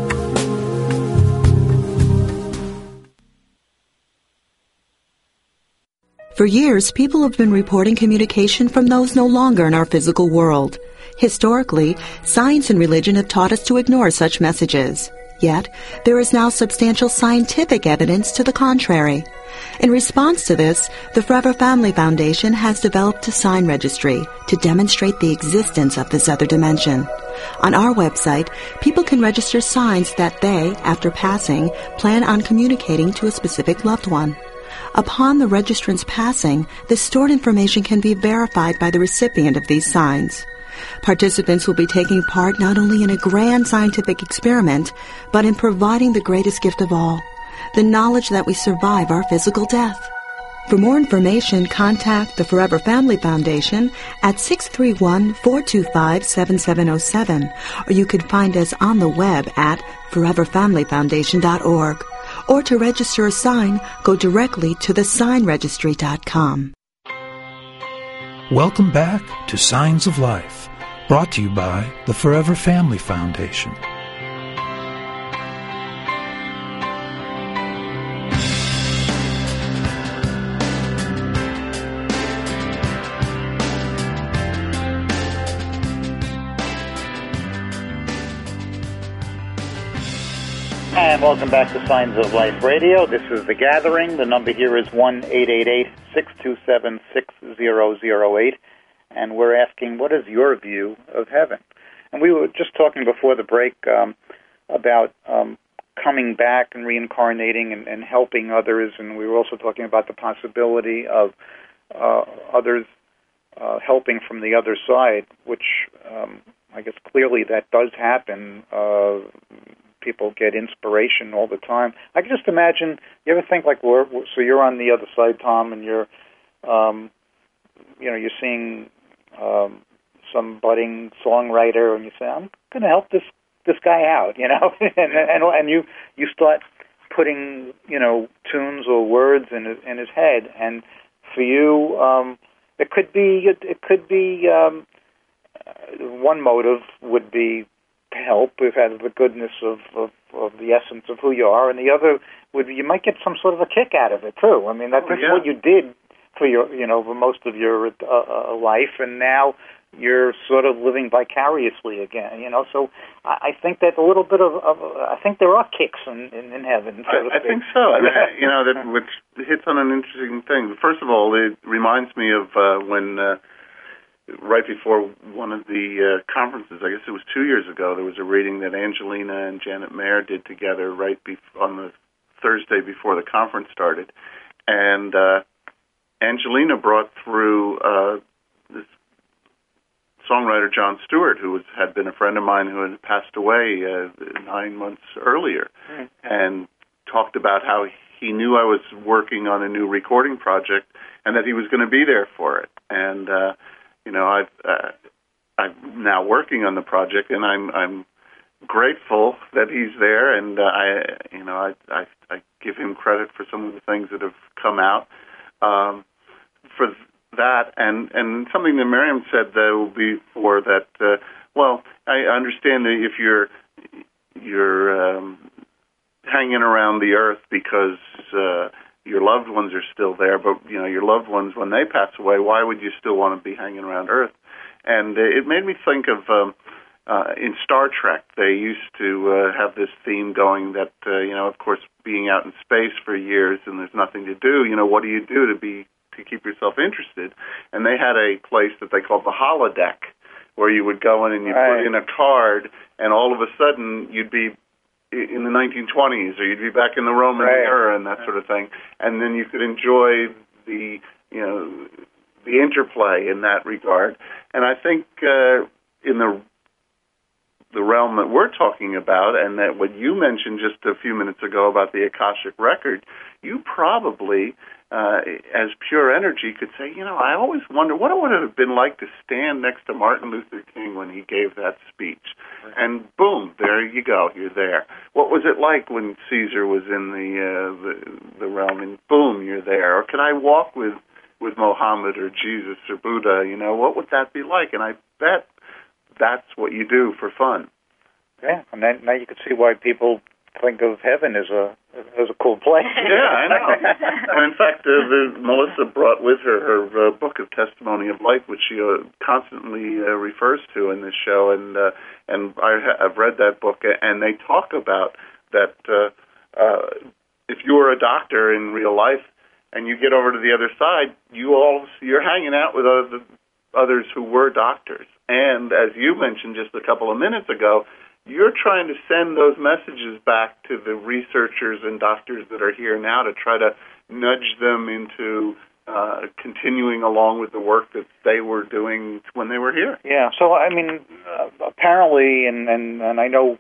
For years, people have been reporting communication from those no longer in our physical world. Historically, science and religion have taught us to ignore such messages. Yet, there is now substantial scientific evidence to the contrary. In response to this, the Forever Family Foundation has developed a sign registry to demonstrate the existence of this other dimension. On our website, people can register signs that they, after passing, plan on communicating to a specific loved one. Upon the registrant's passing, the stored information can be verified by the recipient of these signs. Participants will be taking part not only in a grand scientific experiment, but in providing the greatest gift of all, the knowledge that we survive our physical death. For more information, contact the Forever Family Foundation at six three one, four two five, seven seven zero seven, or you can find us on the web at forever family foundation dot org. Or to register a sign, go directly to the sign registry dot com. Welcome back to Signs of Life, Brought to you by the Forever Family Foundation. And welcome back to Signs of Life Radio. This is The Gathering. The number here is one eight eight eight, six two seven, six zero zero eight. And we're asking, what is your view of heaven? And we were just talking before the break um, about um, coming back and reincarnating and, and helping others. And we were also talking about the possibility of uh, others uh, helping from the other side, which um, I guess clearly that does happen. Uh, people get inspiration all the time. I can just imagine, you ever think like, we're, so you're on the other side, Tom, and you're, um, you know, you're seeing um, some budding songwriter, and you say, I'm going to help this this guy out, you know, and, and and you you start putting, you know, tunes or words in his, in his head, and for you, um, it could be it, it could be um, one motive would be to help, we've had the goodness of, of, of the essence of who you are, and the other would you might get some sort of a kick out of it too. I mean, that's oh, yeah. what you did for your, you know, for most of your uh, uh, life, and now you're sort of living vicariously again. You know, so I, I think that a little bit of, of I think there are kicks in, in, in heaven. So I, I think so. I mean, you know, that which hits on an interesting thing. First of all, it reminds me of uh, when. Uh, Right before one of the uh, conferences, I guess it was two years ago, there was a reading that Angelina and Janet Mayer did together right bef- on the Thursday before the conference started. And uh, Angelina brought through uh, this songwriter, John Stewart, who was, had been a friend of mine who had passed away uh, nine months earlier, mm-hmm. and talked about how he knew I was working on a new recording project and that he was going to be there for it. And uh, You know, I've uh, I'm now working on the project, and I'm I'm grateful that he's there, and uh, I you know I, I I give him credit for some of the things that have come out um, for that, and and something that Miriam said though before that. Uh, well, I understand that if you're you're um, hanging around the earth because. Uh, Your loved ones are still there, but you know your loved ones, when they pass away, why would you still want to be hanging around Earth? And uh, it made me think of um, uh, in Star Trek. They used to uh, have this theme going that uh, you know, of course, being out in space for years and there's nothing to do. You know, what do you do to be to keep yourself interested? And they had a place that they called the holodeck, where you would go in and you right. put in a card, and all of a sudden you'd be in the nineteen twenties, or you'd be back in the Roman right. era and that sort of thing, and then you could enjoy the, you know, the interplay in that regard. And I think uh, in the the realm that we're talking about, and that what you mentioned just a few minutes ago about the Akashic record, you probably, uh, as pure energy, could say, you know, I always wonder what it would have been like to stand next to Martin Luther King when he gave that speech. Right. And boom, there you go, you're there. What was it like when Caesar was in the, uh, the, the realm, and boom, you're there? Or could I walk with, with Mohammed or Jesus or Buddha? You know, what would that be like? And I bet that's what you do for fun. Yeah, and then, now you can see why people think of heaven as a as a cool place. Yeah, I know. And in fact, uh, the, Melissa brought with her her uh, book of Testimony of Light, which she uh, constantly uh, refers to in this show, and uh, and I ha- I've read that book, and they talk about that uh, uh, if you were a doctor in real life and you get over to the other side, you all you're hanging out with other, others who were doctors. And as you mentioned just a couple of minutes ago, you're trying to send those messages back to the researchers and doctors that are here now to try to nudge them into uh, continuing along with the work that they were doing when they were here. Yeah, so, I mean, uh, apparently, and, and, and I know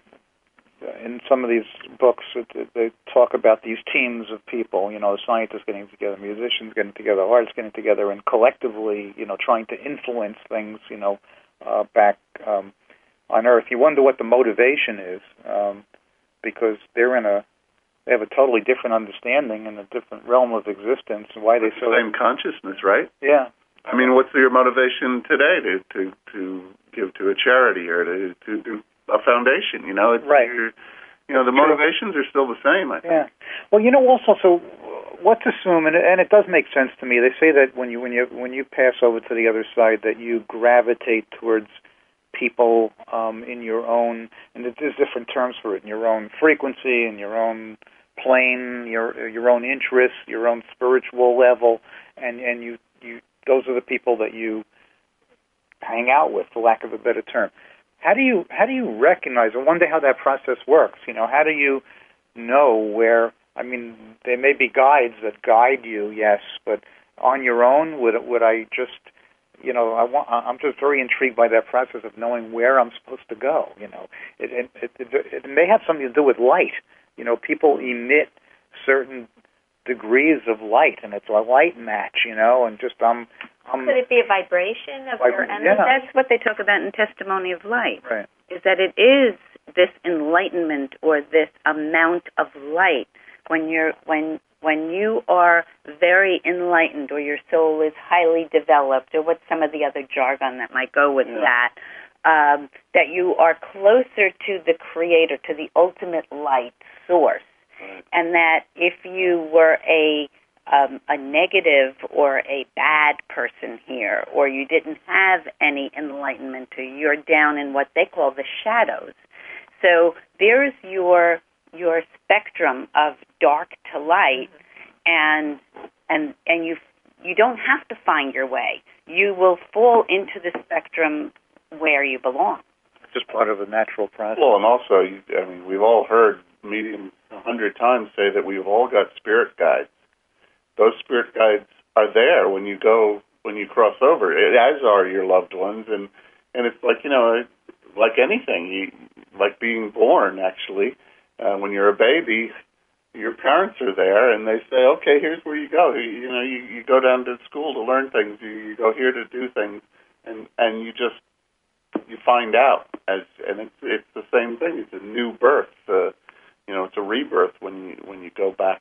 in some of these books that they talk about these teams of people, you know, scientists getting together, musicians getting together, artists getting together, and collectively, you know, trying to influence things, you know, uh, back um, on Earth. You wonder what the motivation is, um, because they're in a, they have a totally different understanding and a different realm of existence, and why they it's so the same consciousness, right? Yeah. I mean, what's your motivation today to to, to give to a charity or to, to do a foundation. You know, it's, right. You're, you know, the motivations are still the same, I think. Yeah. Well, you know, also, so let's assume, and, and it does make sense to me. They say that when you when you when you pass over to the other side, that you gravitate towards people um, in your own, and there's different terms for it, in your own frequency, in your own plane, your your own interests, your own spiritual level, and and you you those are the people that you hang out with, for lack of a better term. How do you how do you recognize? I wonder how that process works. You know, how do you know where? I mean, there may be guides that guide you, yes, but on your own, would would I just, you know, I want, I'm just very intrigued by that process of knowing where I'm supposed to go. You know, it it, it it may have something to do with light. You know, people emit certain degrees of light, and it's a light match. You know, and just I'm. I'm Could it be a vibration of Vib- your energy? yeah. That's what they talk about in Testimony of Light. Right. Is that it is this enlightenment or this amount of light when you're when when you are very enlightened or your soul is highly developed, or what's some of the other jargon that might go with yeah. that, um, that you are closer to the Creator, to the ultimate light source, right. and that if you were a Um, a negative or a bad person here, or you didn't have any enlightenment, or you're down in what they call the shadows. So there's your your spectrum of dark to light, and and and you you don't have to find your way. You will fall into the spectrum where you belong. It's just part of the natural process. Well, and also, you, I mean, we've all heard mediums a hundred times say that we've all got spirit guides. Those spirit guides are there when you go, when you cross over, as are your loved ones. And, and it's like, you know, like anything, you, like being born, actually. Uh, when you're a baby, your parents are there, and they say, okay, here's where you go. You, you know, you, you go down to school to learn things. You, you go here to do things. And, and you just, you find out. as And it's, it's the same thing. It's a new birth. Uh, you know, it's a rebirth when you, when you go back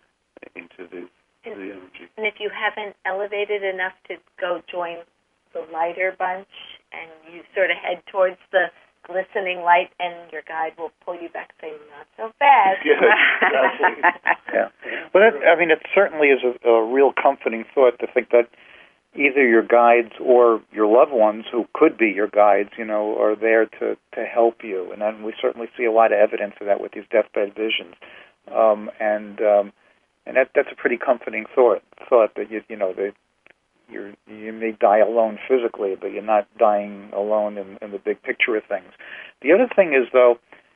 into the And, and if you haven't elevated enough to go join the lighter bunch, and you sort of head towards the glistening light, and your guide will pull you back, saying, "Not so fast." Yeah, exactly. yeah. Well, that, I mean, it certainly is a, a real comforting thought to think that either your guides or your loved ones, who could be your guides, you know, are there to, to help you. And then we certainly see a lot of evidence of that with these deathbed visions. Um, and um, And that that's a pretty comforting thought. Thought that you you know that you you may die alone physically, but you're not dying alone in, in the big picture of things. The other thing is, though,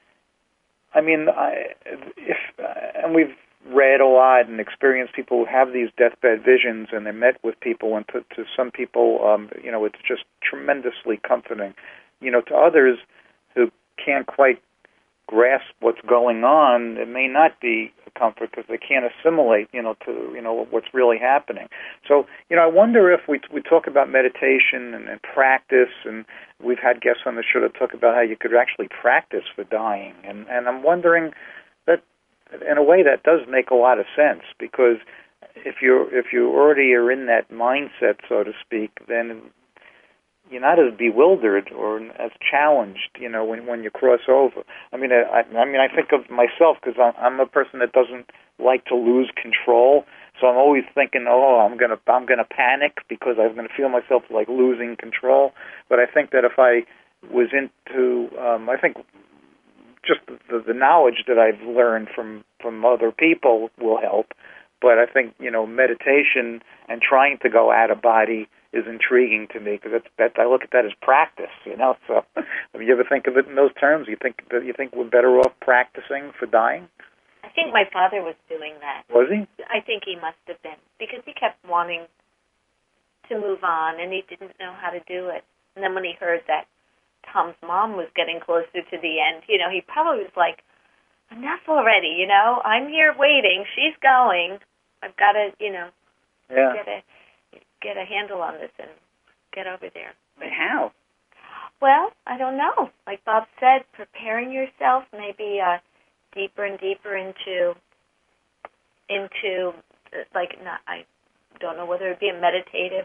I mean, I, if uh, and we've read a lot and experienced people who have these deathbed visions, and they met with people, and to, to some people, um, you know, it's just tremendously comforting. You know, to others who can't quite grasp what's going on, it may not be a comfort because they can't assimilate, you know, to you know what's really happening. So, you know, I wonder if we we talk about meditation and, and practice, and we've had guests on the show that talk about how you could actually practice for dying, and and I'm wondering that in a way that does make a lot of sense, because if you if you already are in that mindset, so to speak, then you're not as bewildered or as challenged, you know, when when you cross over. I mean, I, I mean, I think of myself because I'm, I'm a person that doesn't like to lose control, so I'm always thinking, oh, I'm gonna I'm gonna panic because I'm gonna feel myself like losing control. But I think that if I was into, um, I think just the, the knowledge that I've learned from from other people will help. But I think, you know, meditation and trying to go out of body is intriguing to me, because that's, that I look at that as practice, you know. So, have you ever think of it in those terms? You think that you think we're better off practicing for dying? I think my father was doing that. Was he? I think he must have been, because he kept wanting to move on, and he didn't know how to do it. And then when he heard that Tom's mom was getting closer to the end, you know, he probably was like, "Enough already, you know. I'm here waiting. She's going. I've got to, you know, yeah. get a get a handle on this and get over there." But how? Well, I don't know. Like Bob said, preparing yourself maybe uh, deeper and deeper into into like not, I don't know whether it be a meditative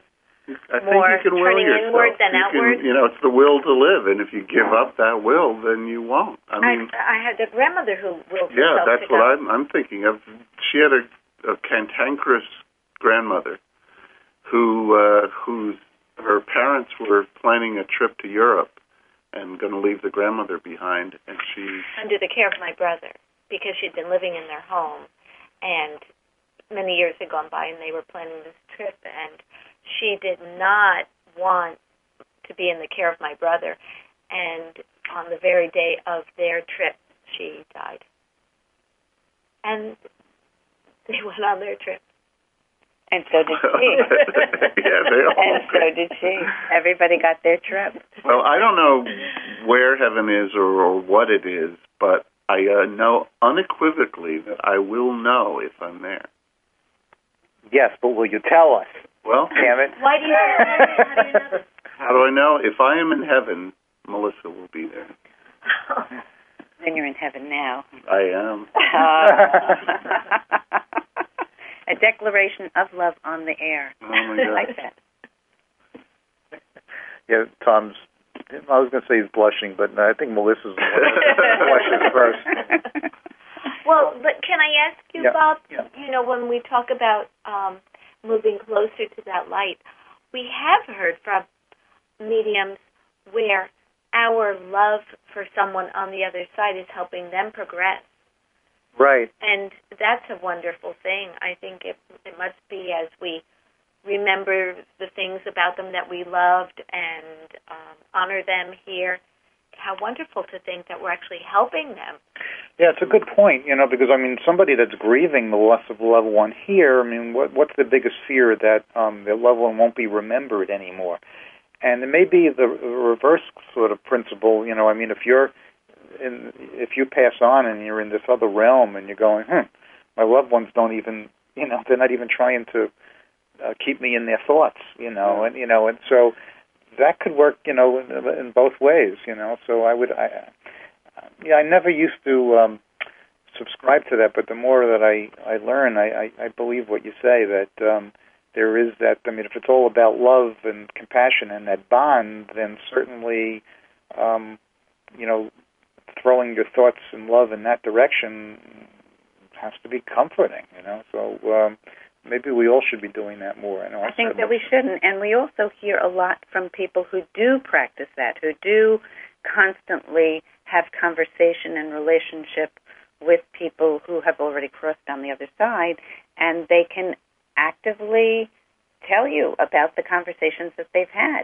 I think more you can will turning yourself. inward than you outward. Can, you know, it's the will to live, and if you give up that will, then you won't. I mean, I, I had a grandmother who willed yeah, herself that's to what go. I'm, I'm thinking of. She had a, a cantankerous grandmother who, uh, whose her parents were planning a trip to Europe and going to leave the grandmother behind, and she Under the care of my brother, because she'd been living in their home, and many years had gone by, and they were planning this trip, and she did not want to be in the care of my brother, and on the very day of their trip, she died. And they went on their trip. And so did she. yeah, they all and so did she. Everybody got their trip. Well, I don't know where heaven is or, or what it is, but I uh, know unequivocally that I will know if I'm there. Yes, but will you tell us? Well, damn it. Why do you know? How do you know? How do I know? If I am in heaven, Melissa will be there. Then you're in heaven now. I am. Uh, a declaration of love on the air. Oh, my God. I like that. Yeah, Tom's, I was going to say he's blushing, but no, I think Melissa's the one that blushes first. Well, but can I ask you, Yeah, Bob, yeah. you know, when we talk about um, moving closer to that light, we have heard from mediums where our love for someone on the other side is helping them progress. Right. And that's a wonderful thing. I think it, it must be as we remember the things about them that we loved and um, honor them here, how wonderful to think that we're actually helping them. Yeah, it's a good point, you know, because, I mean, somebody that's grieving the loss of a loved one here, I mean, what, what's the biggest fear? That um, their loved one won't be remembered anymore. And it may be the reverse sort of principle, you know, I mean, if you're, in, if you pass on and you're in this other realm and you're going, hmm, my loved ones don't even, you know, they're not even trying to uh, keep me in their thoughts, you know, and, you know, and so that could work, you know, in, in both ways, you know, so I would, I, yeah, I never used to um, subscribe to that, but the more that I, I learn, I, I, I believe what you say, that um, there is that, I mean, if it's all about love and compassion and that bond, then certainly, um, you know, throwing your thoughts and love in that direction has to be comforting, you know, so um, maybe we all should be doing that more. I, know I think that we shouldn't, and we also hear a lot from people who do practice that, who do constantly have conversation and relationship with people who have already crossed on the other side, and they can actively tell you about the conversations that they've had.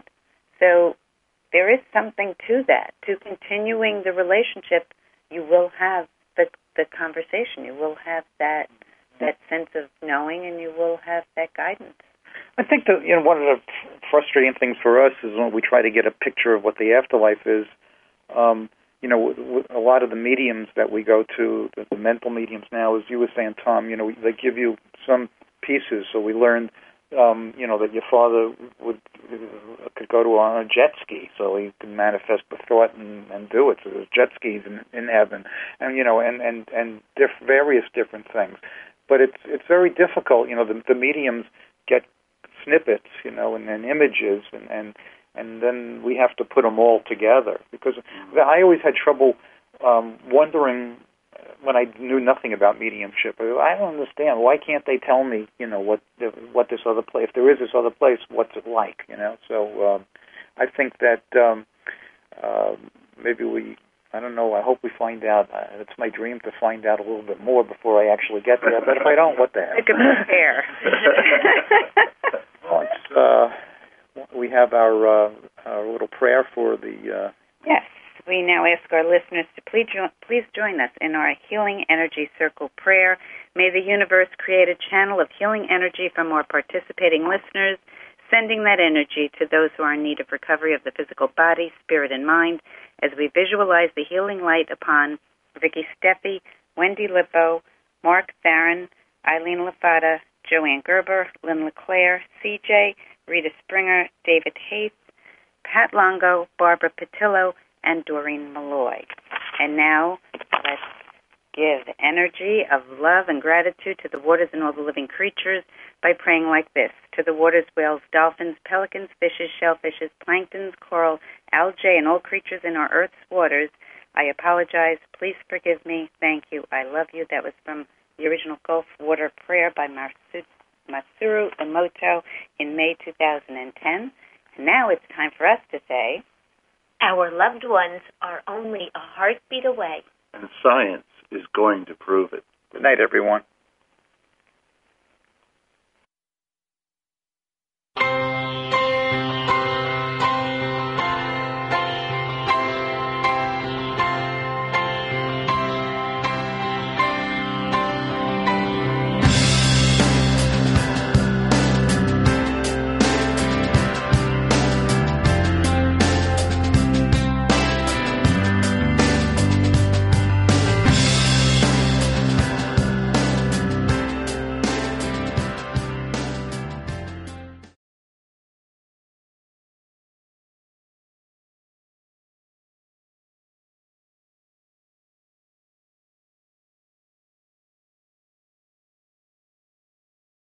So there is something to that. To continuing the relationship, you will have the the conversation. You will have that that sense of knowing, and you will have that guidance. I think that, you know, one of the frustrating things for us is when we try to get a picture of what the afterlife is. Um, you know, w- w- a lot of the mediums that we go to, the, the mental mediums now, as you were saying, Tom, you know, they give you some pieces. So we learned, um, you know, that your father would uh, could go to on a jet ski, so he could manifest the thought and, and do it. So there's jet skis in, in heaven, and you know, and and and diff- various different things. But it's it's very difficult. You know, the, the mediums get snippets, you know, and, and images, and, and and then we have to put them all together. Because I always had trouble um, wondering when I knew nothing about mediumship. I don't understand. Why can't they tell me, you know, what what this other place, if there is this other place, what's it like, you know? So um, I think that um, uh, maybe we, I don't know, I hope we find out. Uh, it's my dream to find out a little bit more before I actually get there. But if I don't, what the hell? I can prepare. Well, it's, uh, we have our, uh, our little prayer for the... Uh, yes. We now ask our listeners to please, jo- please join us in our Healing Energy Circle prayer. May the universe create a channel of healing energy for more participating listeners, sending that energy to those who are in need of recovery of the physical body, spirit, and mind, as we visualize the healing light upon Vicky Steffi, Wendy Lippo, Mark Theron, Eileen Lafata, Joanne Gerber, Lynn LeClaire, C J, Rita Springer, David Haith, Pat Longo, Barbara Patillo, and Doreen Malloy. And now let's give energy of love and gratitude to the waters and all the living creatures by praying like this. To the waters, whales, dolphins, pelicans, fishes, shellfishes, planktons, coral, algae, and all creatures in our Earth's waters, I apologize. Please forgive me. Thank you. I love you. That was from the original Gulf Water Prayer by Matsuru, Matsuru Emoto in May two thousand ten. And now it's time for us to say, our loved ones are only a heartbeat away. And science is going to prove it. Good night, everyone.